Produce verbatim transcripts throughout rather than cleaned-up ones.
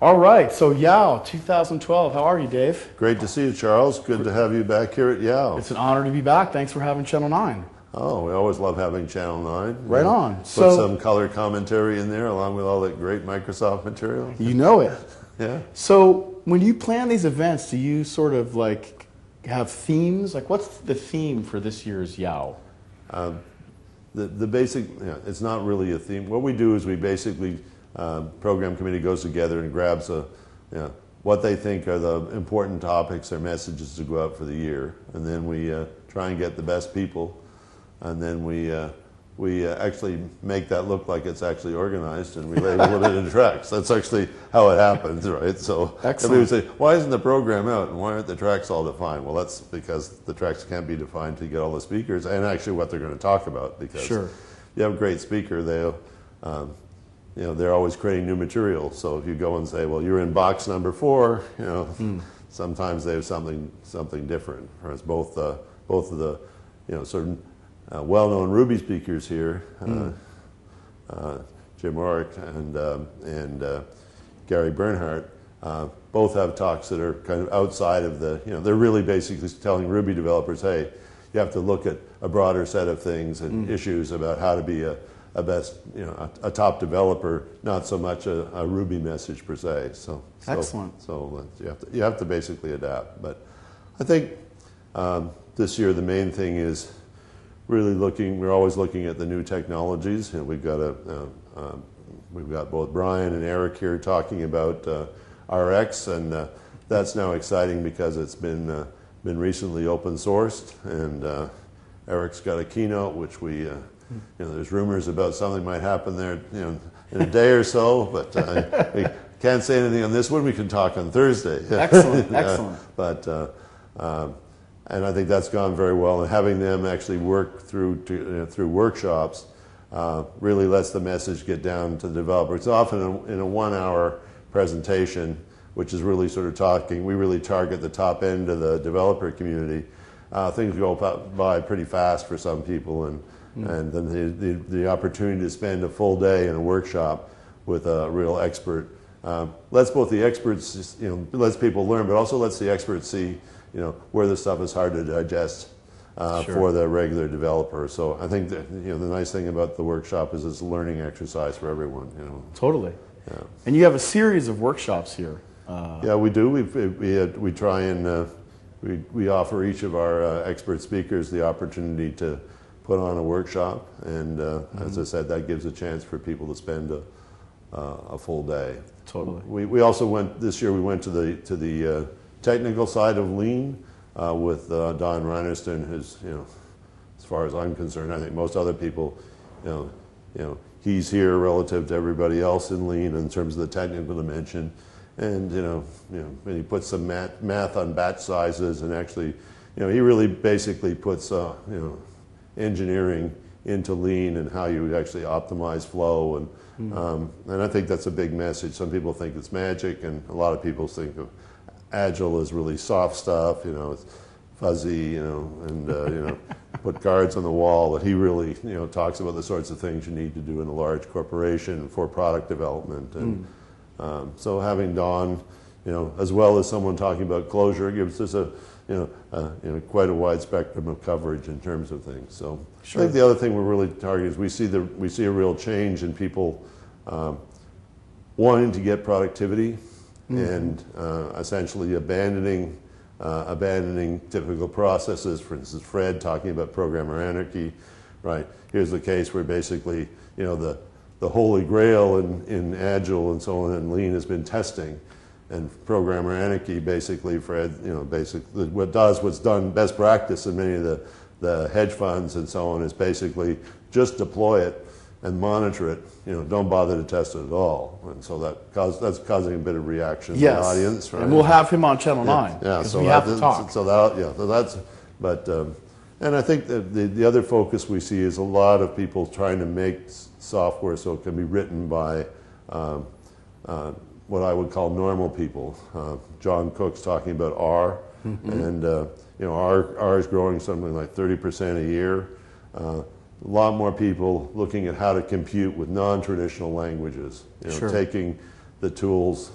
All right, so Yao, two thousand twelve. How are you, Dave? Great to see you, Charles. Good to have you back here at Yao. It's an honor to be back. Thanks for having Channel nine. Oh, we always love having Channel nine. Right you know, on. Put so, some color commentary in there along with all that great Microsoft material. You know it. Yeah. So when you plan these events, do you sort of like have themes? Like what's the theme for this year's Yao? Um, the, the basic, you know, it's not really a theme. What we do is we basically, uh, program committee goes together and grabs a, you know, what they think are the important topics or messages to go out for the year. And then we uh, try and get the best people. And then we, uh, we uh, actually make that look like it's actually organized and we label it in tracks. That's actually how it happens, right? So everybody would say, why isn't the program out and why aren't the tracks all defined? Well, that's because the tracks can't be defined to get all the speakers and actually what they're going to talk about. Because sure. you have a great speaker, they'll, um, you know, they're always creating new material. So if you go and say, well, you're in box number four, you know, mm. sometimes they have something something different. Whereas both uh, both of the, you know, sort of uh, well-known Ruby speakers here, mm. uh, uh, Jim Rorick and um, and uh, Gary Bernhardt, uh, both have talks that are kind of outside of the, you know, they're really basically telling Ruby developers, hey, you have to look at a broader set of things and mm. issues about how to be a a best, you know, a, a top developer, not so much a, a Ruby message per se. So, so excellent. So you have to you have to basically adapt. But I think um, this year the main thing is really looking. We're always looking at the new technologies. You know, we've got a uh, uh, we've got both Brian and Eric here talking about uh, R X, and uh, that's now exciting because it's been uh, been recently open sourced, and uh, Eric's got a keynote which we. Uh, You know, there's rumors about something might happen there, you know, in a day or so, but uh, we can't say anything on this one. We can talk on Thursday. Excellent, excellent. uh, but uh, um, and I think that's gone very well. And having them actually work through to, you know, through workshops uh, really lets the message get down to the developer. It's often in a, in a one-hour presentation, which is really sort of talking. We really target the top end of the developer community. Uh, things go by pretty fast for some people, and. Mm. And then the, the, the opportunity to spend a full day in a workshop with a real expert um, lets both the experts, you know, lets people learn, but also lets the experts see, you know, where the stuff is hard to digest uh, sure. for the regular developer. So I think that, you know, the nice thing about the workshop is it's a learning exercise for everyone. You know. Totally. Yeah. And you have a series of workshops here. Uh, yeah, we do. We we we, we try and uh, we we offer each of our uh, expert speakers the opportunity to put on a workshop, and uh, mm-hmm. as I said, that gives a chance for people to spend a, uh, a full day. Totally. We we also went this year. We went to the to the uh, technical side of Lean uh, with uh, Don Reinerston, who's, you know, as far as I'm concerned, I think most other people, you know, you know, he's here relative to everybody else in Lean in terms of the technical dimension, and you know, you know, and he puts some math, math on batch sizes, and actually, you know, he really basically puts uh, you know. engineering into Lean and how you actually optimize flow, and mm. um, and I think that's a big message. Some people think it's magic, and a lot of people think of Agile as really soft stuff, you know, it's fuzzy, you know, and uh, you know, put guards on the wall. But he really, you know, talks about the sorts of things you need to do in a large corporation for product development, and mm. um, so having Don, you know, as well as someone talking about closure, it gives us a You know, uh, you know, quite a wide spectrum of coverage in terms of things. So sure. I think the other thing we're really targeting is we see the we see a real change in people um, wanting to get productivity mm-hmm. and uh, essentially abandoning uh, abandoning typical processes. For instance, Fred talking about programmer anarchy. Right, here's the case where basically, you know, the the holy grail in, in Agile and so on and Lean has been testing. And programmer anarchy, basically, Fred, you know, basically what does what's done best practice in many of the, the hedge funds and so on is basically just deploy it and monitor it. You know, don't bother to test it at all. And so that cause, that's causing a bit of reaction yes. in the audience, right? And we'll have him on Channel yeah. Nine. Yeah, so we that, have to talk. So that, yeah, so that's. But um, and I think that the the other focus we see is a lot of people trying to make software so it can be written by. Um, uh, what I would call normal people. Uh, John Cook's talking about R, mm-hmm. and uh, you know, R, R is growing something like thirty percent a year. Uh, a lot more people looking at how to compute with non-traditional languages. You know, sure. taking the tools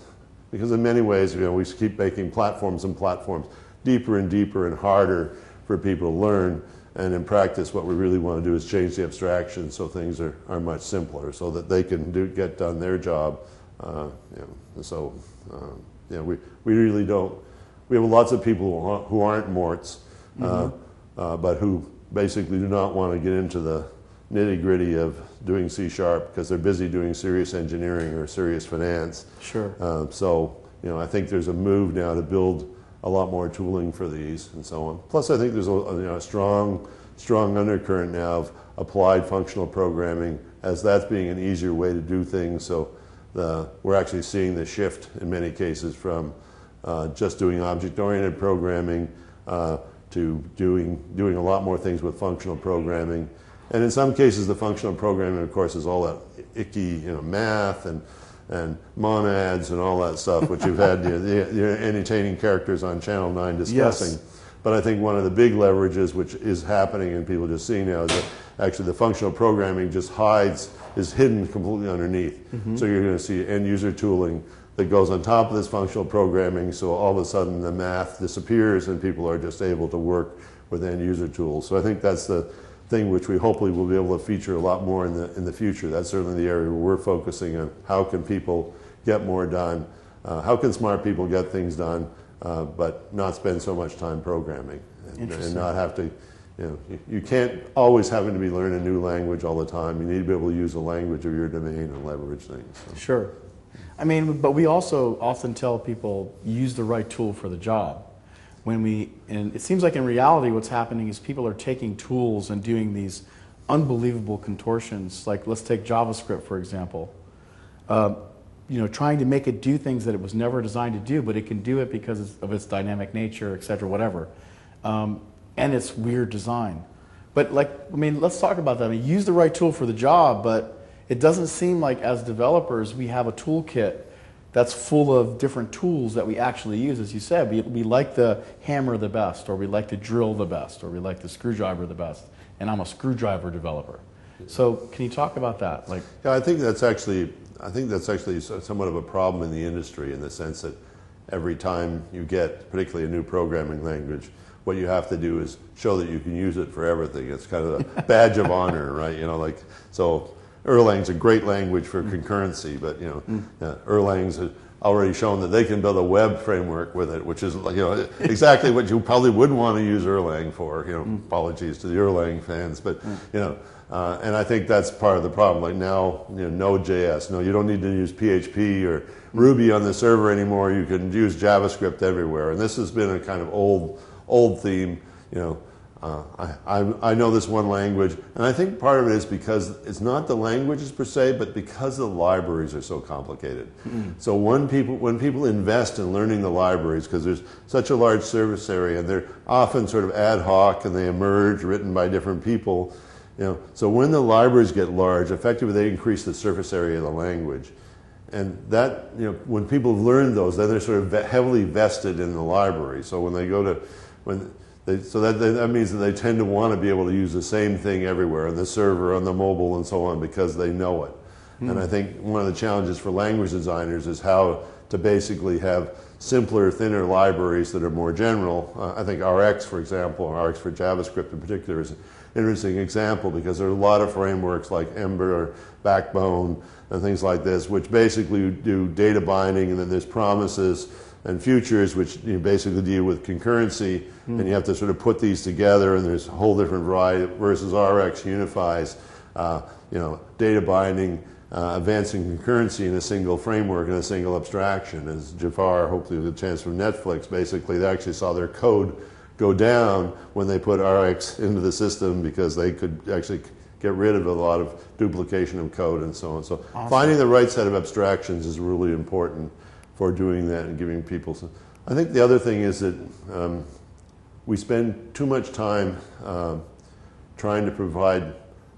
because in many ways, you know, we keep making platforms and platforms deeper and deeper and harder for people to learn. And in practice, what we really want to do is change the abstraction so things are, are much simpler, so that they can do, get done their job. Uh, you know, so, um, you know, we, we really don't, we have lots of people who aren't, who aren't morts, uh, mm-hmm. uh, but who basically do not want to get into the nitty gritty of doing C sharp because they're busy doing serious engineering or serious finance. Sure. Uh, so, you know, I think there's a move now to build a lot more tooling for these and so on. Plus, I think there's a, you know, a strong, strong undercurrent now of applied functional programming as that's being an easier way to do things. So the, we're actually seeing the shift in many cases from uh, just doing object-oriented programming uh, to doing, doing a lot more things with functional programming. And in some cases, the functional programming, of course, is all that icky, you know, math and and monads and all that stuff, which you've had, you know, the, the entertaining characters on Channel nine discussing. Yes. But I think one of the big leverages, which is happening and people just see now, is that actually the functional programming just hides, is hidden completely underneath. Mm-hmm. So you're going to see end-user tooling that goes on top of this functional programming, so all of a sudden the math disappears and people are just able to work with end-user tools. So I think that's the thing which we hopefully will be able to feature a lot more in the in the future. That's certainly the area where we're focusing on how can people get more done, uh, how can smart people get things done, uh, but not spend so much time programming and, and not have to, you know, you, you can't always having to be learning a new language all the time. You need to be able to use the language of your domain and leverage things. So. Sure. I mean, but we also often tell people use the right tool for the job. When we, and it seems like in reality what's happening is people are taking tools and doing these unbelievable contortions. Like let's take JavaScript, for example. Uh, you know, trying to make it do things that it was never designed to do, but it can do it because of its dynamic nature, et cetera, whatever. Um, and its weird design. But like, I mean, let's talk about that. I mean, use the right tool for the job, but it doesn't seem like as developers we have a toolkit that's full of different tools that we actually use. As you said, we, we like the hammer the best, or we like the drill the best, or we like the screwdriver the best. And I'm a screwdriver developer. So can you talk about that? Like, yeah, I think that's actually, I think that's actually somewhat of a problem in the industry in the sense that every time you get, particularly a new programming language, what you have to do is show that you can use it for everything. It's kind of a badge of honor, right? You know, like, so Erlang's a great language for concurrency, but you know, mm. uh, Erlang's already shown that they can build a web framework with it, which is, you know, exactly what you probably would want to use Erlang for. You know, mm. apologies to the Erlang fans, but mm. you know, uh, and I think that's part of the problem. Like now, you know, Node.js. No, you don't need to use P H P or Ruby on the server anymore. You can use JavaScript everywhere, and this has been a kind of old, old theme. You know. Uh, I, I, I know this one language, and I think part of it is because it's not the languages per se, but because the libraries are so complicated. Mm-hmm. So when people, when people invest in learning the libraries, because there's such a large service area, and they're often sort of ad hoc, and they emerge, written by different people, you know, so when the libraries get large, effectively they increase the surface area of the language. And that, you know, when people have learned those, then they're sort of heavily vested in the library. So when they go to, when They, so that, that means that they tend to want to be able to use the same thing everywhere, on the server, on the mobile, and so on, because they know it. Mm. And I think one of the challenges for language designers is how to basically have simpler, thinner libraries that are more general. Uh, I think R X, for example, or R X for JavaScript in particular, is an interesting example because there are a lot of frameworks like Ember or Backbone and things like this, which basically do data binding, and then there's promises and futures, which you basically deal with concurrency, mm. and you have to sort of put these together, and there's a whole different variety, versus R X unifies, uh, you know, data binding, uh, advancing concurrency in a single framework and a single abstraction. As Jafar, hopefully with a chance from Netflix, basically they actually saw their code go down when they put R X into the system because they could actually get rid of a lot of duplication of code and so on. So awesome. Finding the right set of abstractions is really important for doing that and giving people some. I think the other thing is that um, we spend too much time uh, trying to provide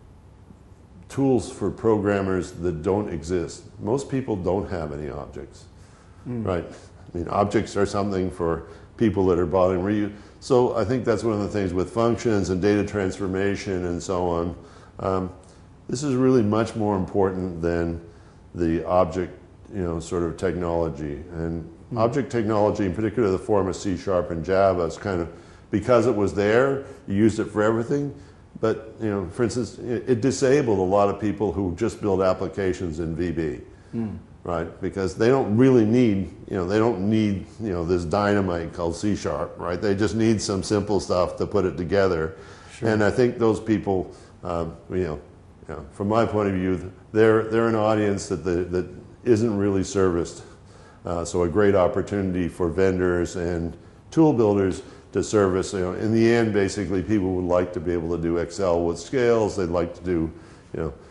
tools for programmers that don't exist. Most people don't have any objects, mm. right? I mean, objects are something for people that are bothering reuse. So I think that's one of the things with functions and data transformation and so on. Um, this is really much more important than the object you know, sort of technology. And mm-hmm. object technology, in particular the form of C Sharp and Java, is kind of, because it was there, you used it for everything. But, you know, for instance, it, it disabled a lot of people who just build applications in V B, mm. right? Because they don't really need, you know, they don't need, you know, this dynamite called C Sharp, right? They just need some simple stuff to put it together. Sure. And I think those people, um, you know, you know, from my point of view, they're, they're an audience that, the, that isn't really serviced. Uh, so a great opportunity for vendors and tool builders to service. You know, in the end, basically, people would like to be able to do Excel with scales. They'd like to do, you know,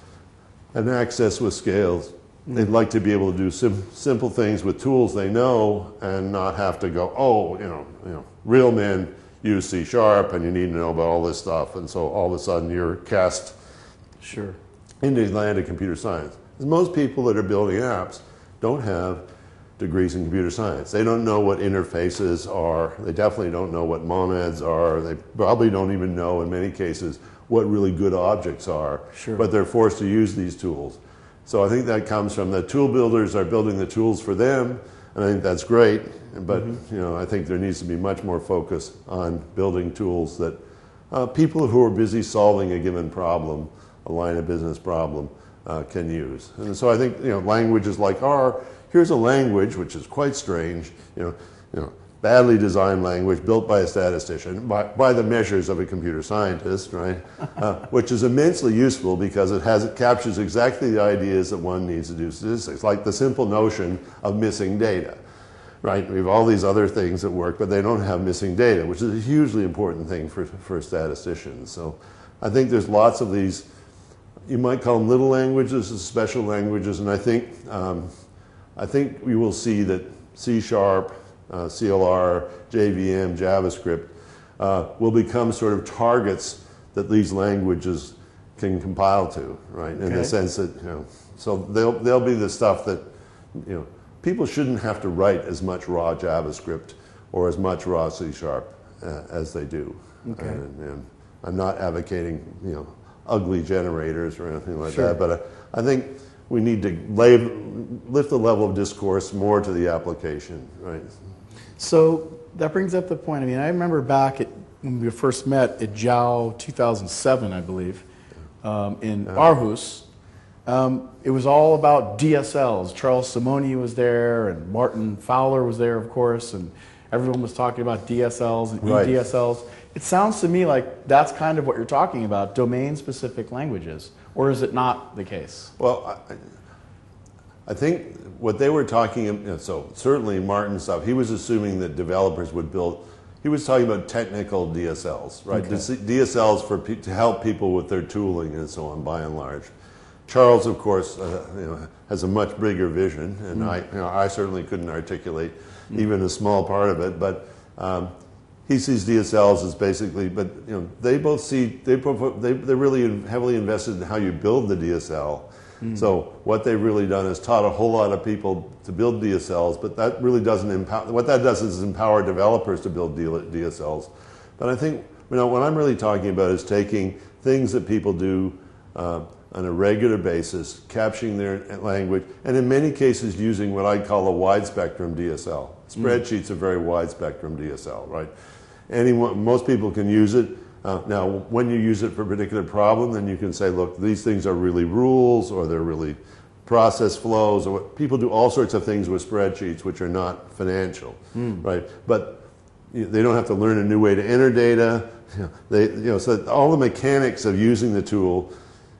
an Access with scales. Mm-hmm. They'd like to be able to do sim simple things with tools they know and not have to go, oh, you know, you know, real men use C Sharp and you need to know about all this stuff. And so all of a sudden you're cast sure. into the land of computer science. Because most people that are building apps don't have degrees in computer science. They don't know what interfaces are. They definitely don't know what monads are. They probably don't even know, in many cases, what really good objects are. Sure. But they're forced to use these tools. So I think that comes from the tool builders are building the tools for them, and I think that's great. But mm-hmm. you know, I think there needs to be much more focus on building tools that uh, people who are busy solving a given problem, a line of business problem, uh, can use. And so I think, you know, languages like R, here's a language which is quite strange, you know, you know, badly designed language built by a statistician, by, by the measures of a computer scientist, right? Uh, which is immensely useful because it has it captures exactly the ideas that one needs to do statistics, like the simple notion of missing data, right? We have all these other things that work, but they don't have missing data, which is a hugely important thing for for statisticians. So I think there's lots of these. You might call them little languages, special languages, and I think. Um, I think we will see that C Sharp, uh, C L R, J V M, JavaScript uh, will become sort of targets that these languages can compile to, right? In okay. the sense that, you know, so they'll, they'll be the stuff that, you know, people shouldn't have to write as much raw JavaScript or as much raw C Sharp uh, as they do. Okay. And, and I'm not advocating, you know, ugly generators or anything like sure. that, but I, I think we need to lay, lift the level of discourse more to the application, right? So that brings up the point. I mean, I remember back at, when we first met at Jow two thousand seven, I believe, um, in uh, Aarhus. Um, it was all about D S Ls. Charles Simoni was there, and Martin Fowler was there, of course, and everyone was talking about D S Ls and right. E D S Ls. It sounds to me like that's kind of what you're talking about, domain-specific languages. Or is it not the case? Well, I, I think what they were talking, you know, so certainly Martin stuff, he was assuming that developers would build, he was talking about technical D S Ls, right? Okay. D S Ls for to help people with their tooling and so on, by and large. Charles, of course, uh, you know, has a much bigger vision, and mm. I, you know, I certainly couldn't articulate mm. even a small part of it, but um, he sees D S Ls as basically, but you know, they both see, they, they, they're really heavily invested in how you build the D S L. Mm. So what they've really done is taught a whole lot of people to build D S Ls, but that really doesn't empower, what that does is empower developers to build D S Ls. But I think, you know, what I'm really talking about is taking things that people do uh, on a regular basis, capturing their language, and in many cases using what I call a wide spectrum D S L. Spreadsheets are very wide spectrum D S L, right? Anyone, most people can use it. Uh, now, when you use it for a particular problem, then you can say, look, these things are really rules, or they're really process flows, or what, people do all sorts of things with spreadsheets which are not financial, mm. right? But you know, they don't have to learn a new way to enter data. You know, they, you know, so all the mechanics of using the tool,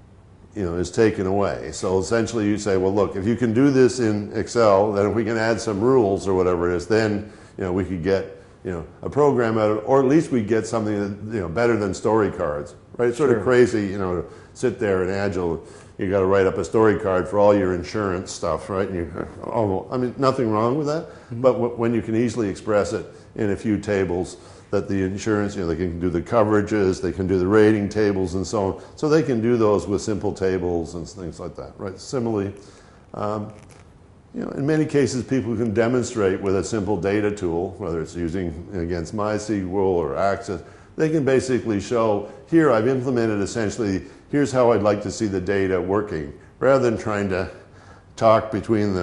you know, is taken away. So essentially, you say, well, look, if you can do this in Excel, then if we can add some rules or whatever it is, then you know we could get you know a program out of it, or at least we get something that, you know better than story cards, right? It's sort sure. of crazy, you know, to sit there in Agile. You got to write up a story card for all your insurance stuff, right? And you, oh, I mean, nothing wrong with that, mm-hmm. but w when you can easily express it in a few tables, that the insurance, you know, they can do the coverages, they can do the rating tables and so on. So they can do those with simple tables and things like that, right? Similarly, um, you know, in many cases, people can demonstrate with a simple data tool, whether it's using against MySQL or Access, they can basically show, here I've implemented essentially, here's how I'd like to see the data working, rather than trying to talk between the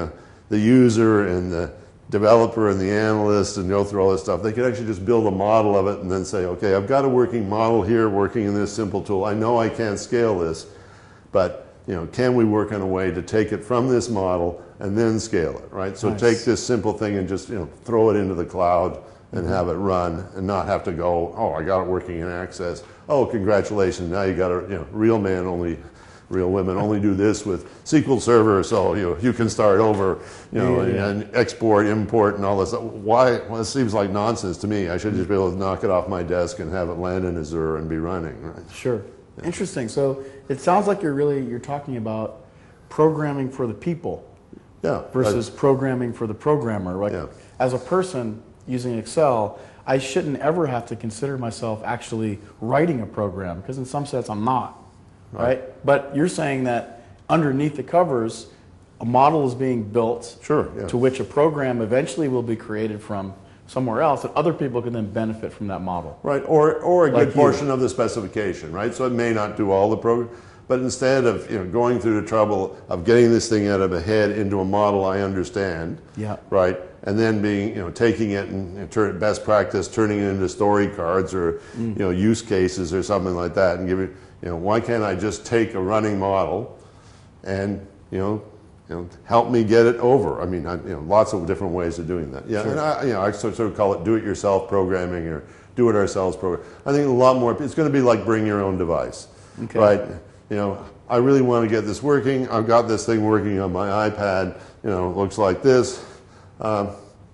the user and the developer and the analyst and go through all this stuff. They could actually just build a model of it and then say, okay, I've got a working model here working in this simple tool. I know I can't scale this, but you know, can we work on a way to take it from this model and then scale it, right? So nice. Take this simple thing and just you know throw it into the cloud and mm-hmm. have it run and not have to go, oh, I got it working in Access. Oh, congratulations, now you got a you know, real man only real women only do this with S Q L Server, so you know you can start over, you know, yeah, yeah. and export, import, and all this. Why? Well, it seems like nonsense to me. I should just be able to knock it off my desk and have it land in Azure and be running. Right? Sure. Yeah. Interesting. So it sounds like you're really you're talking about programming for the people, yeah, versus I, programming for the programmer. Like yeah. as a person using Excel, I shouldn't ever have to consider myself actually writing a program because in some sense I'm not. Right. right? But you're saying that underneath the covers, a model is being built sure, yeah. to which a program eventually will be created from somewhere else, and other people can then benefit from that model. Right, or, or a like good portion you. of the specification, right? So it may not do all the program, but instead of you know, going through the trouble of getting this thing out of a head into a model I understand, yeah. right? And then being, you know, taking it and you know, turn, best practice, turning it into story cards or, mm. you know, use cases or something like that and give it, you know, why can't I just take a running model and, you know, you know, help me get it over? I mean, I, you know, lots of different ways of doing that. Yeah, sure. and I, you know, I sort of call it do-it-yourself programming or do-it-ourselves program. I think a lot more, it's going to be like bring your own device, okay. right? You know, I really want to get this working. I've got this thing working on my iPad. You know, it looks like this. Um,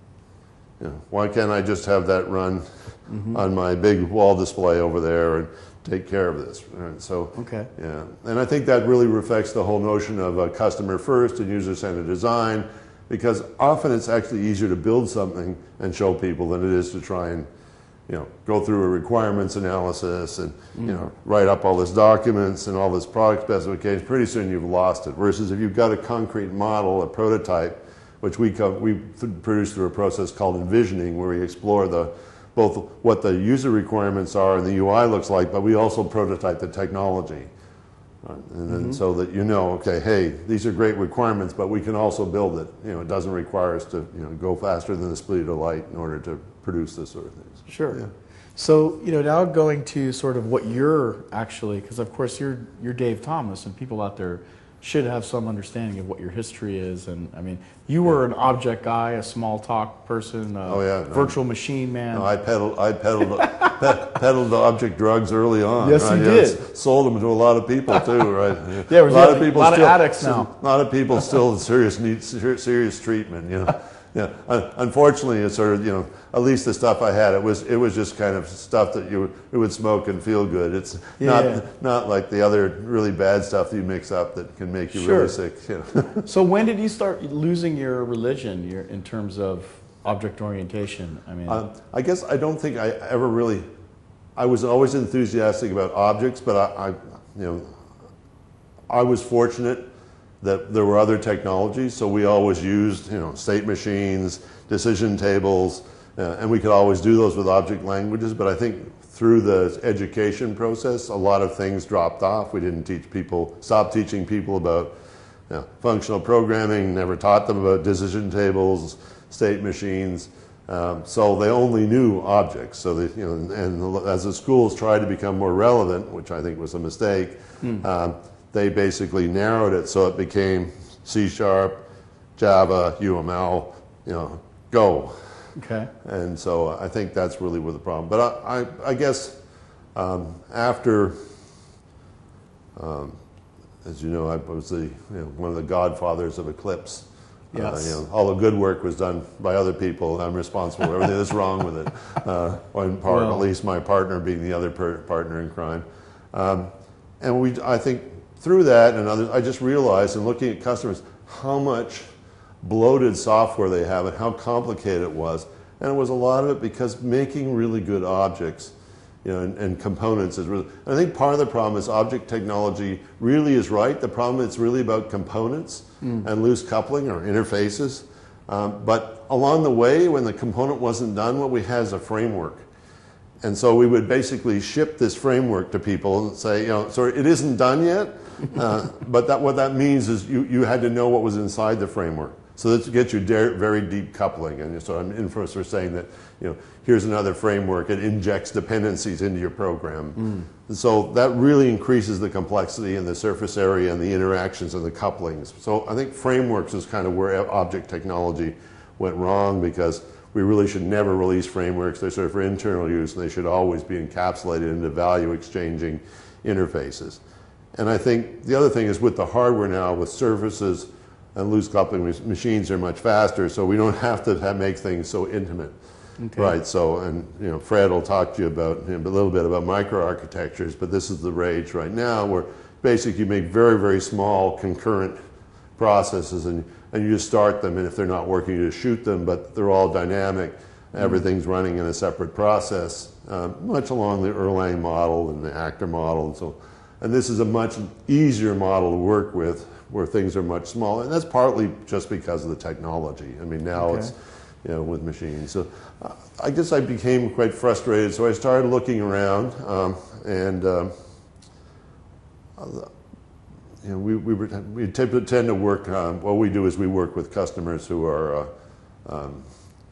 you know, why can't I just have that run mm-hmm. on my big wall display over there and take care of this? Right? So, okay. yeah, and I think that really reflects the whole notion of a customer first and user-centered design, because often it's actually easier to build something and show people than it is to try and, you know, go through a requirements analysis and, mm. you know, write up all this documents and all this product specifications. Pretty soon you've lost it. Versus if you've got a concrete model, a prototype, which we co we produce through a process called envisioning, where we explore the both what the user requirements are and the U I looks like, but we also prototype the technology. Right? And then mm-hmm. so that you know, okay, hey, these are great requirements, but we can also build it. You know, it doesn't require us to you know go faster than the speed of light in order to produce this sort of things. Sure. Yeah. So you know, now going to sort of what you're actually, because of course you're you're Dave Thomas, and people out there should have some understanding of what your history is. And I mean, you were an object guy, a small talk person, a oh, yeah, no. virtual machine man. No, I peddled, I peddled, pe peddled object drugs early on. Yes, right? you yeah, did. Sold them to a lot of people too, right? Yeah, a lot of people, a lot still, of addicts now. A lot of people still serious need serious treatment. You know, yeah. Unfortunately, it's sort of you know at least the stuff I had, it was it was just kind of stuff that you it would smoke and feel good. It's yeah. not not like the other really bad stuff that you mix up that can make you sure. really sick. You know? So when did you start losing your religion your, in terms of object orientation? I mean, um, I guess I don't think I ever really. I was always enthusiastic about objects, but I, I you know I was fortunate that there were other technologies, so we always used you know state machines, decision tables. Uh, and we could always do those with object languages, but I think through the education process, a lot of things dropped off. We didn't teach people, stopped teaching people about you know, functional programming, never taught them about decision tables, state machines. Um, so they only knew objects. So they, you know, and as the schools tried to become more relevant, which I think was a mistake, hmm. um, they basically narrowed it so it became C Sharp, Java, U M L, you know, Go. Okay. And so I think that's really where the problem. But I, I, I guess um, after, um, as you know, I was the you know, one of the godfathers of Eclipse. Yes. Uh, you know, all the good work was done by other people, and I'm responsible for everything that's wrong with it. Uh, or in part, well, at least my partner being the other per partner in crime. Um, and we, I think, through that and others, I just realized in looking at customers how much bloated software they have and how complicated it was. And it was a lot of it because making really good objects you know, and, and components is really, and I think part of the problem is object technology really is right. The problem is really about components mm. and loose coupling or interfaces. Um, but along the way, when the component wasn't done, what we had is a framework. And so we would basically ship this framework to people and say, you know, so it isn't done yet, uh, but that, what that means is you, you had to know what was inside the framework. So this gets you de- very deep coupling. And so I'm in for for saying that, you know, here's another framework. It injects dependencies into your program. Mm. And so that really increases the complexity and the surface area and the interactions and the couplings. So I think frameworks is kind of where object technology went wrong, because we really should never release frameworks. They're sort of for internal use, and they should always be encapsulated into value exchanging interfaces. And I think the other thing is with the hardware now, with surfaces and loose coupling machines are much faster, so we don't have to have, make things so intimate. Okay. Right, so, and you know, Fred will talk to you about, you know, a little bit about microarchitectures, but this is the rage right now where basically you make very, very small concurrent processes, and, and you just start them, and if they're not working, you just shoot them, but they're all dynamic. Everything's running in a separate process, uh, much along the Erlang model and the actor model. And so, and this is a much easier model to work with, where things are much smaller. And that's partly just because of the technology. I mean, now okay. it's, you know, with machines. So uh, I guess I became quite frustrated. So I started looking around, um, and um, you know, we we, were, we tend to work. Um, what we do is we work with customers who are, uh, um,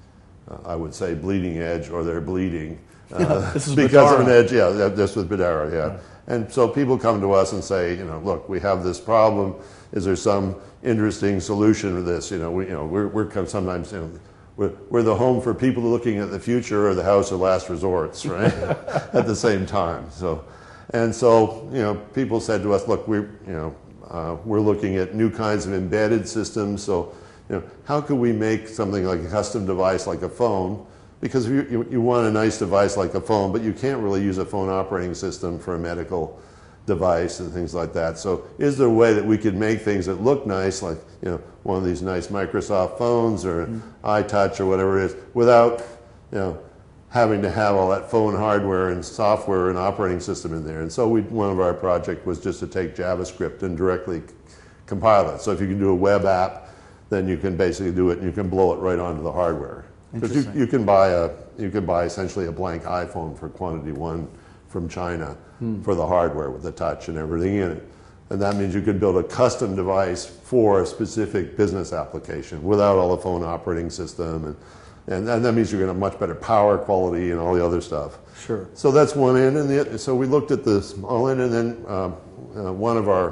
I would say, bleeding edge, or they're bleeding uh, this is because Bedara. of an edge. Yeah, this with Bedara. Yeah. yeah. And so people come to us and say, you know, look, we have this problem. Is there some interesting solution to this? You know, we, you know, we're, we're sometimes, you know, we're, we're the home for people looking at the future, or the house of last resorts, right? At the same time. So, and so, you know, people said to us, look, we, you know, uh, we're looking at new kinds of embedded systems. So, you know, how could we make something like a custom device like a phone? Because you, you, you want a nice device like a phone, but you can't really use a phone operating system for a medical device and things like that. So is there a way that we could make things that look nice, like, you know, one of these nice Microsoft phones or mm. iTouch or whatever it is, without, you know, having to have all that phone hardware and software and operating system in there? And so we, one of our projects was just to take JavaScript and directly compile it. So if you can do a web app, then you can basically do it and you can blow it right onto the hardware. Because you, you can buy a you can buy essentially a blank iPhone for quantity one from China hmm. for the hardware with the touch and everything in it, and that means you could build a custom device for a specific business application without all the phone operating system, and and, and that means you're going to have much better power quality and all the other stuff. Sure. So that's one end, and the, so we looked at this all end, and then um, uh, one of our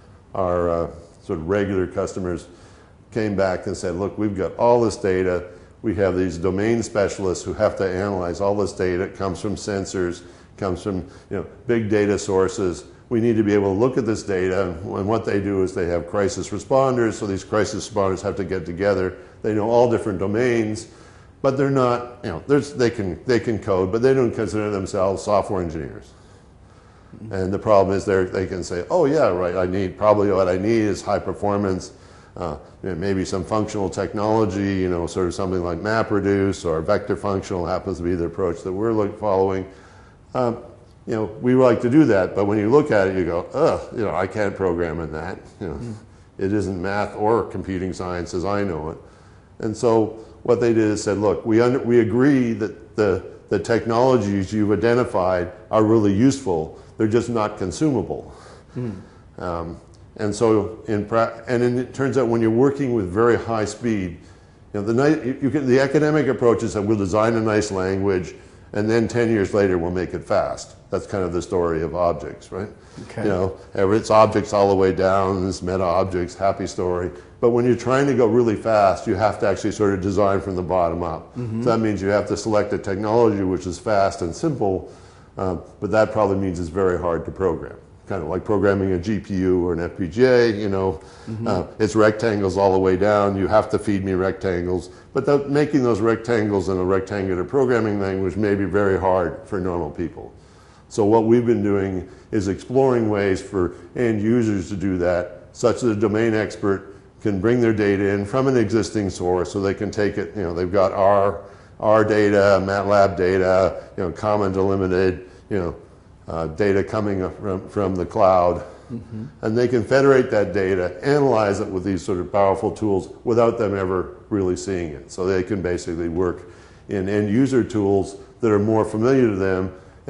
our uh, sort of regular customers came back and said, look, we've got all this data. We have these domain specialists who have to analyze all this data. It comes from sensors, comes from, you know, big data sources. We need to be able to look at this data, and what they do is they have crisis responders, so these crisis responders have to get together. They know all different domains, but they're not, you know, there's, they can they can code, but they don't consider themselves software engineers. Mm-hmm. And the problem is they they can say, oh yeah, right, I need, probably what I need is high performance, Uh, you know, maybe some functional technology, you know, sort of something like MapReduce or vector functional happens to be the approach that we're look, following. Um, you know, we like to do that, but when you look at it, you go, ugh, you know, I can't program in that. You know, mm. It isn't math or computing science as I know it. And so what they did is said, look, we under, we agree that the the technologies you've identified are really useful. They're just not consumable. Mm. Um, And so, in pra- and in, it turns out when you're working with very high speed, you know, the, ni- you can, the academic approach is that we'll design a nice language, and then ten years later we'll make it fast. That's kind of the story of objects, right? Okay. You know, it's objects all the way down, it's meta objects, happy story. But when you're trying to go really fast, you have to actually sort of design from the bottom up. Mm-hmm. So that means you have to select a technology which is fast and simple, uh, but that probably means it's very hard to program. Kind of like programming a G P U or an F P G A, you know, mm-hmm. uh, it's rectangles all the way down. You have to feed me rectangles. But that, making those rectangles in a rectangular programming language may be very hard for normal people. So what we've been doing is exploring ways for end users to do that, such that a domain expert can bring their data in from an existing source, so they can take it, you know, they've got R, R data, MATLAB data, you know, common delimited, you know, Uh, data coming from, from the cloud, mm-hmm. and they can federate that data, analyze it with these sort of powerful tools without them ever really seeing it. So they can basically work in end user tools that are more familiar to them,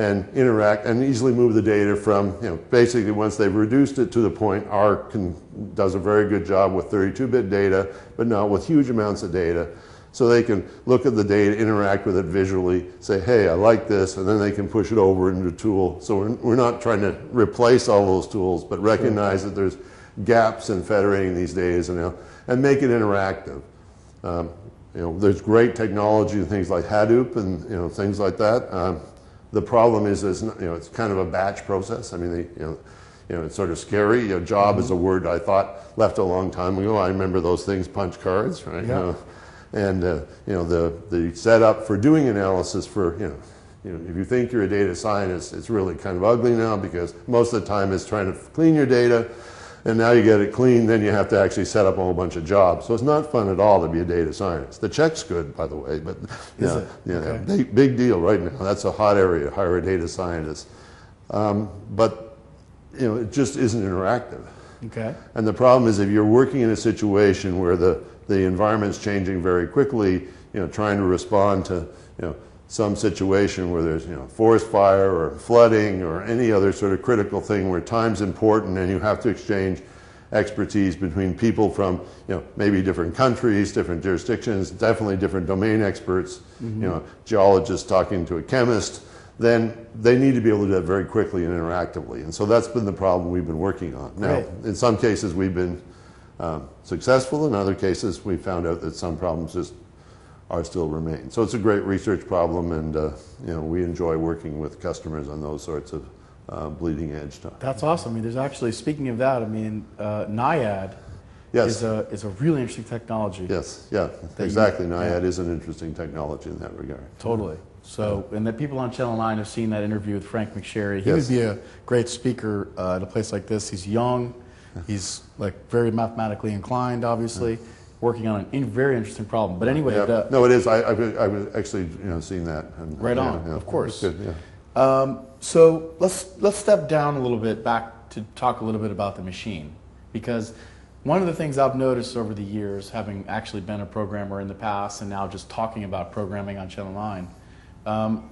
and interact and easily move the data from, you know, basically once they've reduced it to the point, R can, does a very good job with thirty-two bit data, but not with huge amounts of data. So they can look at the data, interact with it visually, say, hey, I like this, and then they can push it over into a tool. So we're, we're not trying to replace all those tools, but recognize that there's gaps in federating these data, you know, and make it interactive. Um, you know, there's great technology and things like Hadoop and, you know, things like that. Um, the problem is, is, you know, it's kind of a batch process. I mean, they, you know, you know, it's sort of scary. You know, job mm-hmm. is a word I thought left a long time ago. I remember those things, punch cards, right? Yeah. You know, and uh, you know, the the setup for doing analysis for, you know, you know, if you think you're a data scientist, it's really kind of ugly now, because most of the time it's trying to clean your data, and now you get it clean, then you have to actually set up a whole bunch of jobs. So it's not fun at all to be a data scientist. The check's good, by the way, but is yeah, it? yeah, Okay. big, big deal right now. That's a hot area, hire a data scientist. Um, but you know, it just isn't interactive. Okay. And the problem is, if you're working in a situation where the, the environment's changing very quickly, you know, trying to respond to, you know, some situation where there's, you know, forest fire or flooding or any other sort of critical thing where time's important and you have to exchange expertise between people from, you know, maybe different countries, different jurisdictions, definitely different domain experts, mm-hmm. you know, geologists talking to a chemist, then they need to be able to do that very quickly and interactively. And so that's been the problem we've been working on. Now, Right. in some cases we've been um, successful. In other cases we found out that some problems just are still remain. So it's a great research problem, and uh, you know, we enjoy working with customers on those sorts of uh, bleeding edge stuff. That's awesome. I mean, there's actually, speaking of that, I mean, uh, NIAD Yes. is a is a really interesting technology. Yes, yeah, That exactly. you- NIAD yeah. is an interesting technology in that regard. Totally. So, and the people on Channel nine have seen that interview with Frank McSherry. He Yes. would be a great speaker uh, at a place like this. He's young. He's like very mathematically inclined, obviously, working on a in, very interesting problem. But anyway, Yeah. the, No, it is. I, I've, I've actually, you know, seen that. And, Right yeah, on, yeah. of course. It's good, yeah. Um, so let's let's step down a little bit back to talk a little bit about the machine, because one of the things I've noticed over the years, having actually been a programmer in the past and now just talking about programming on Channel nine, um,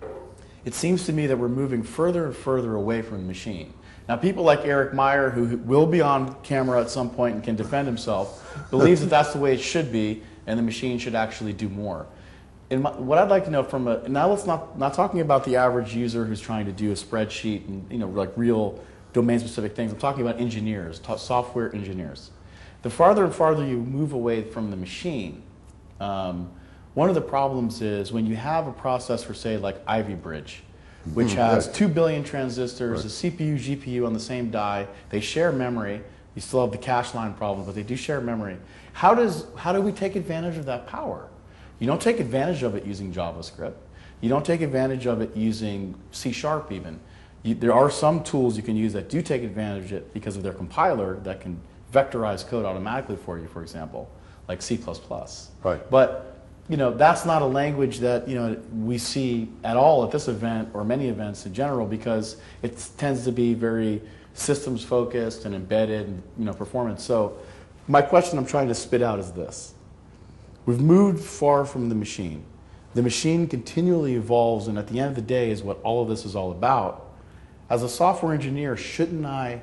it seems to me that we're moving further and further away from the machine. Now, people like Eric Meyer, who will be on camera at some point and can defend himself, believes that that's the way it should be, and the machine should actually do more. In my, what I'd like to know from a, now let's not, not talking about the average user who's trying to do a spreadsheet and, you know, like real domain-specific things. I'm talking about engineers, t- software engineers. The farther and farther you move away from the machine, um, one of the problems is when you have a processor, say like Ivy Bridge, which Mhm, has right. two billion transistors, Right. a C P U, G P U on the same die. They share memory. You still have the cache line problem, but they do share memory. How does how do we take advantage of that power? You don't take advantage of it using JavaScript. You don't take advantage of it using C Sharp even. You, there are some tools you can use that do take advantage of it because of their compiler that can vectorize code automatically for you, for example, like C plus plus. Right. But you know, that's not a language that, you know, we see at all at this event or many events in general, because it tends to be very systems focused and embedded and, you know, performance. So my question I'm trying to spit out is this. We've moved far from the machine. The machine continually evolves, and at the end of the day is what all of this is all about. As a software engineer, shouldn't I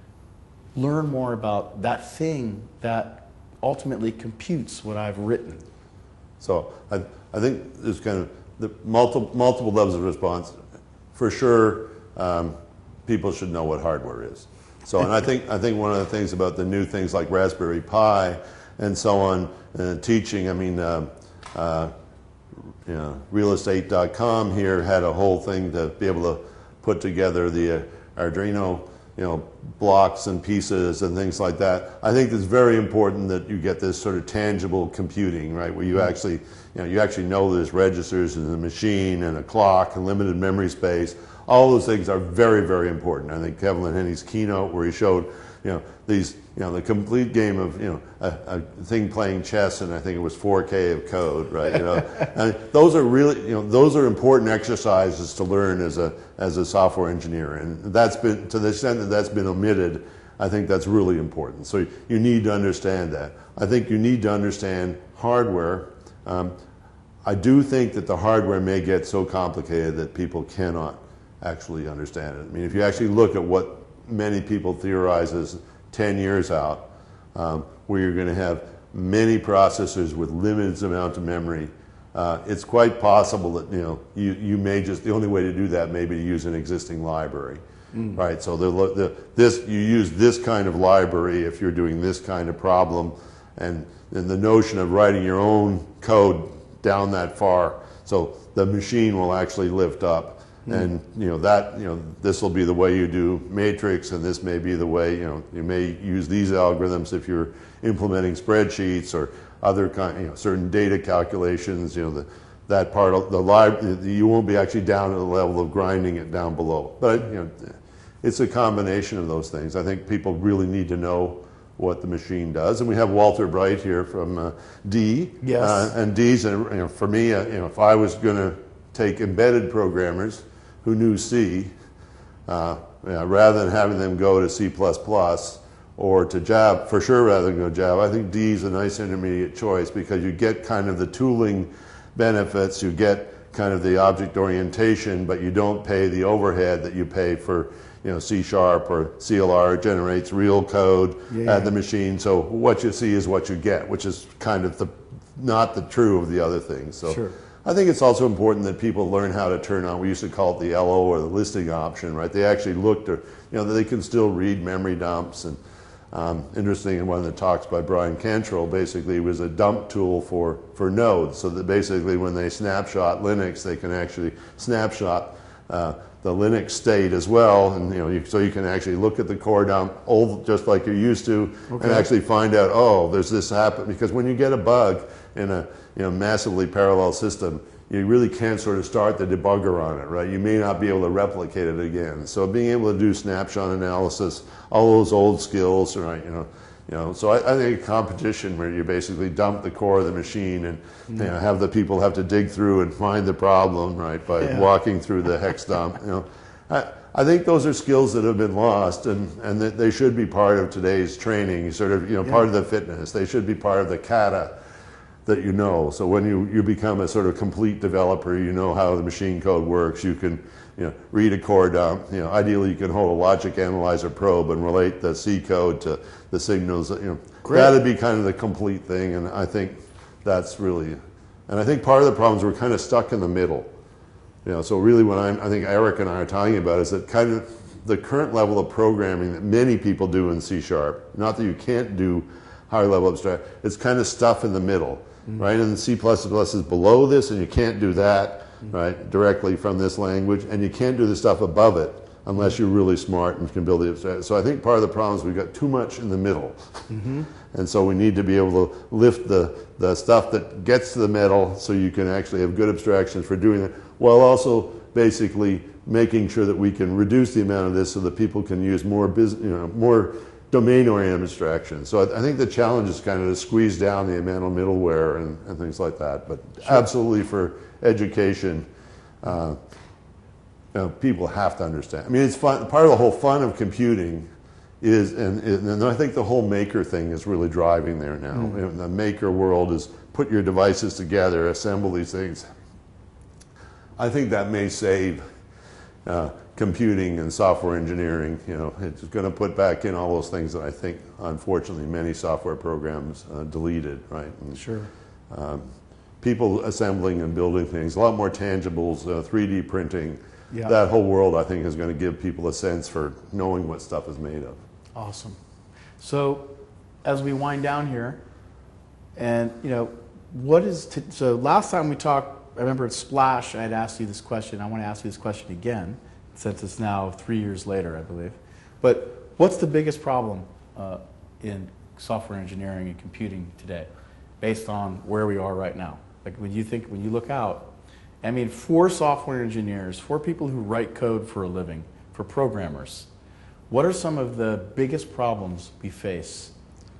learn more about that thing that ultimately computes what I've written? So I, I think there's kind of the multiple, multiple levels of response. For sure, um, people should know what hardware is. So, and I think, I think one of the things about the new things like Raspberry Pi and so on, uh, teaching, I mean, uh, uh, you know, real estate dot com here had a whole thing to be able to put together the uh, Arduino, you know, blocks and pieces and things like that. I think it's very important that you get this sort of tangible computing, right, where you actually, you know, you actually know there's registers in the machine and a clock and limited memory space. All those things are very, very important. I think Kevin Henny's keynote, where he showed, you know, these, you know, the complete game of, you know, a, a thing playing chess, and I think it was four K of code, right? You know, and those are really, you know, those are important exercises to learn as a as a software engineer, and that's been, to the extent that that's been omitted, I think that's really important. So you need to understand that. I think you need to understand hardware. Um, I do think that the hardware may get so complicated that people cannot actually understand it. I mean, if you actually look at what many people theorize is ten years out, um, where you're going to have many processors with limited amount of memory, uh, it's quite possible that you know you, you may just, the only way to do that may be to use an existing library, mm. right? So the, the, this you use this kind of library if you're doing this kind of problem, and, and the notion of writing your own code down that far, so the machine will actually lift up. And you know that you know this will be the way you do matrix, and this may be the way you know you may use these algorithms if you're implementing spreadsheets or other kind you know certain data calculations. You know the, that part of the lib you won't be actually down at the level of grinding it down below. But you know it's a combination of those things. I think people really need to know what the machine does, and we have Walter Bright here from uh, D. Yes. Uh, and D's you know for me uh, you know if I was going to take embedded programmers who knew C, uh, yeah, rather than having them go to C plus plus or to Java, for sure rather than go Java, I think D is a nice intermediate choice because you get kind of the tooling benefits, you get kind of the object orientation, but you don't pay the overhead that you pay for you know, C Sharp or C L R. It generates real code yeah. at the machine, so what you see is what you get, which is kind of the, not the true of the other things. So. Sure. I think it's also important that people learn how to turn on, we used to call it the L O or the listing option, right? They actually looked at, you know, they can still read memory dumps. And um, interesting, in one of the talks by Brian Cantrell, basically it was a dump tool for, for nodes, so that basically when they snapshot Linux, they can actually snapshot uh, the Linux state as well, and you know, you, so you can actually look at the core dump, old, just like you're used to, okay. and actually find out, oh, there's this happen, because when you get a bug in a you know, massively parallel system, you really can't sort of start the debugger on it, right? You may not be able to replicate it again. So being able to do snapshot analysis, all those old skills, right? You know, you know. So I, I think a competition where you basically dump the core of the machine and mm. you know, have the people have to dig through and find the problem, right? By yeah. walking through the hex dump. You know, I, I think those are skills that have been lost, and and that they should be part of today's training. Sort of, you know, yeah. part of the fitness. They should be part of the kata that you know. So when you, you become a sort of complete developer, you know how the machine code works. You can you know, read a core dump. You know, ideally, you can hold a logic analyzer probe and relate the C code to the signals. You know, that'd be kind of the complete thing. And I think that's really, and I think part of the problem is we're kind of stuck in the middle. You know, so really, what I'm, I think Eric and I are talking about is that kind of the current level of programming that many people do in C Sharp. Not that you can't do higher level abstract. It's kind of stuff in the middle. Right, and C plus plus is below this, and you can't do that, right, directly from this language, and you can't do the stuff above it unless you're really smart and can build the abstract. So I think part of the problem is we've got too much in the middle, mm-hmm. and so we need to be able to lift the, the stuff that gets to the middle so you can actually have good abstractions for doing it, while also basically making sure that we can reduce the amount of this so that people can use more business, you know, more domain-oriented abstraction. So I, I think the challenge is kind of to squeeze down the amount of middleware and, and things like that. But sure. absolutely for education, uh, you know, people have to understand. I mean, it's fun. Part of the whole fun of computing is, and, and I think the whole maker thing is really driving there now. Mm. You know, the maker world is put your devices together, assemble these things. I think that may save uh, computing and software engineering. You know, it's going to put back in all those things that I think, unfortunately, many software programs uh, deleted, right? And, sure. Um, people assembling and building things, a lot more tangibles, uh, three D printing. Yeah. That whole world, I think, is going to give people a sense for knowing what stuff is made of. Awesome. So, as we wind down here, and you know, what is t so? Last time we talked, I remember at Splash, I had asked you this question. I want to ask you this question again, since it's now three years later, I believe. But what's the biggest problem uh, in software engineering and computing today, based on where we are right now? Like when you think, when you look out, I mean, for software engineers, for people who write code for a living, for programmers, what are some of the biggest problems we face?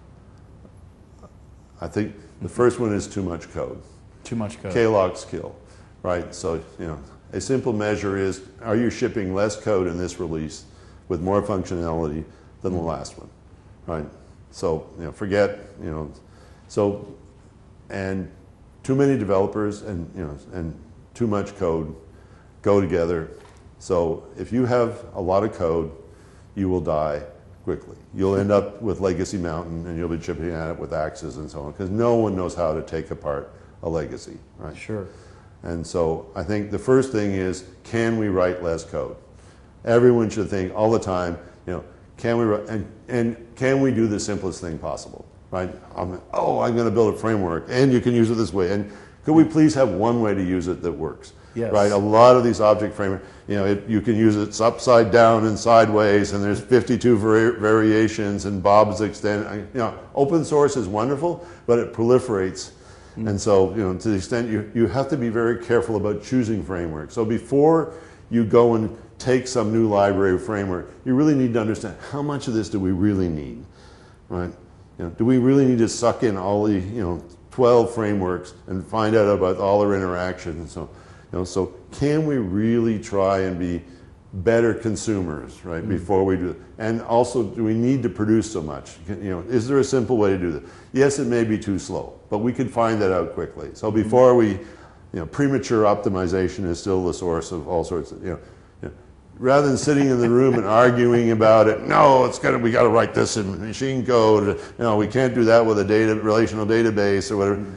I think the first one is too much code. Too much code. K-log's kill, right? So, you know, a simple measure is, are you shipping less code in this release with more functionality than the last one, right? So, you know, forget, you know, so, and too many developers and, you know, and too much code go together. So if you have a lot of code, you will die quickly. You'll end up with Legacy Mountain, and you'll be chipping at it with axes and so on, because no one knows how to take apart a legacy, right? Sure. And so I think the first thing is, can we write less code? Everyone should think all the time, you know, can we write, and, and can we do the simplest thing possible, right? I'm, oh, I'm going to build a framework, and you can use it this way. And could we please have one way to use it that works? Yes. Right? A lot of these object frameworks, you know, it, you can use it upside down and sideways, and there's fifty-two vari variations, and Bob's extend. You know, open source is wonderful, but it proliferates. Mm. And so, you know, to the extent you, you have to be very careful about choosing frameworks. So before you go and take some new library or framework, you really need to understand, how much of this do we really need, right? You know, do we really need to suck in all the, you know, twelve frameworks and find out about all their interactions? So, you know, so can we really try and be better consumers, right, mm. before we do it? And also, do we need to produce so much? You know, is there a simple way to do that? Yes, it may be too slow, but we could find that out quickly. So before we, you know, premature optimization is still the source of all sorts of, you know, you know rather than sitting in the room and arguing about it, no, it's gonna, we got to write this in machine code. You know, we can't do that with a data relational database or whatever. Mm.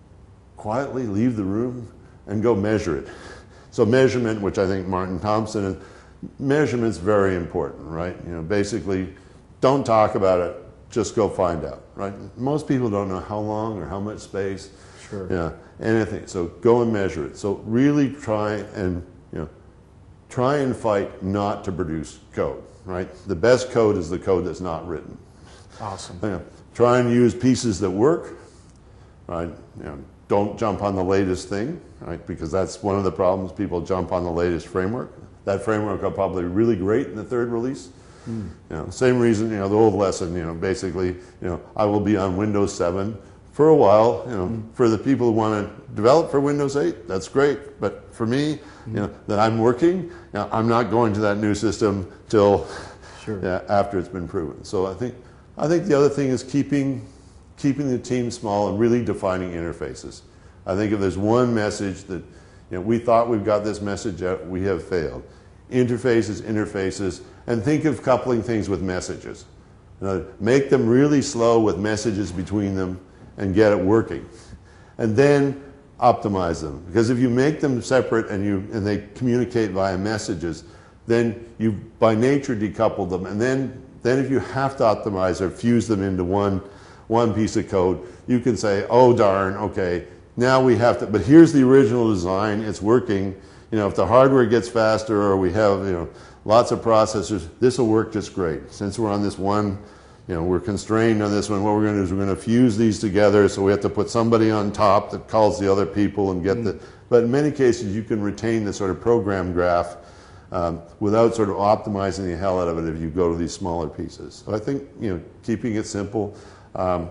Quietly leave the room and go measure it. So measurement, which I think Martin Thompson, and measurement's very important, right? You know, basically, don't talk about it, just go find out, right? Most people don't know how long or how much space. Sure. Yeah, anything. So go and measure it. So really try and, you know, try and fight not to produce code, right? The best code is the code that's not written. Awesome. You know, try and use pieces that work, right? You know, don't jump on the latest thing, right? Because that's one of the problems. People jump on the latest framework. That framework will probably be really great in the third release. Mm. You know, same reason, you know, the old lesson, you know, basically, you know, I will be on Windows seven for a while. You know, mm. for the people who want to develop for Windows eight, that's great. But for me, mm. you know, that I'm working, you know, I'm not going to that new system till sure. yeah, after it's been proven. So I think, I think the other thing is keeping keeping the team small and really defining interfaces. I think if there's one message that, you know, we thought we've got this message out, we have failed. Interfaces, interfaces, and think of coupling things with messages. You know, make them really slow with messages between them and get it working. And then optimize them. Because if you make them separate and, you, and they communicate via messages, then you by nature decouple them. And then, then if you have to optimize or fuse them into one one piece of code, you can say, oh darn, okay, now we have to, but here's the original design, it's working. You know, if the hardware gets faster or we have, you know, lots of processors, this will work just great. Since we're on this one, you know, we're constrained on this one, what we're going to do is we're going to fuse these together, so we have to put somebody on top that calls the other people and get mm. the, but in many cases you can retain the sort of program graph um, without sort of optimizing the hell out of it if you go to these smaller pieces. So I think, you know, keeping it simple. Um,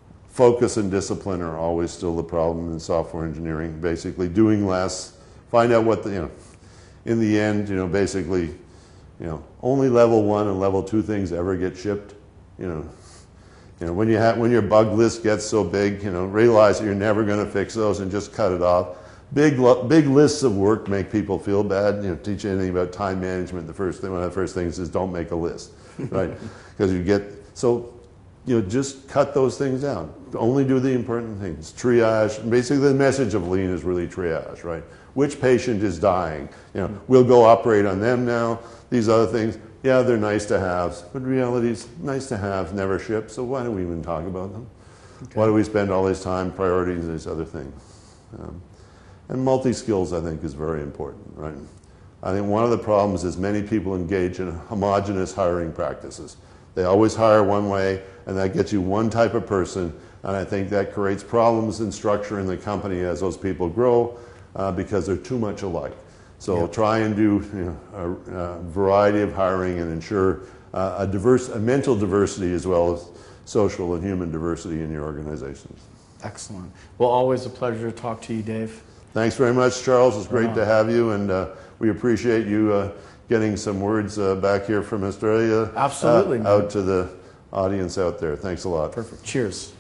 focus and discipline are always still the problem in software engineering. Basically, doing less, find out what the, you know, in the end, you know, basically, you know, only level one and level two things ever get shipped. You know, you know, when you have, when your bug list gets so big, you know, realize that you're never going to fix those and just cut it off. Big, big lists of work make people feel bad. You know, teach you anything about time management. The first thing, one of the first things is don't make a list, right? Because you get so. You know, just cut those things down. Only do the important things. Triage. Basically, the message of Lean is really triage, right? Which patient is dying? You know, we'll go operate on them now. These other things, yeah, they're nice to have, but reality is nice to have never ship. So why do we even talk about them? Okay. Why do we spend all this time prioritizing these other things? Um, and multi-skills, I think, is very important, right? I think one of the problems is many people engage in homogeneous hiring practices. They always hire one way, and that gets you one type of person, and I think that creates problems in structure in the company as those people grow uh, because they're too much alike. So yep. try and do, you know, a, a variety of hiring and ensure uh, a, diverse, a mental diversity as well as social and human diversity in your organizations. Excellent. Well, always a pleasure to talk to you, Dave. Thanks very much, Charles. It's great to have you, and uh, we appreciate you uh, getting some words uh, back here from Australia. Absolutely. Uh, out to the audience out there. Thanks a lot. Perfect. Cheers.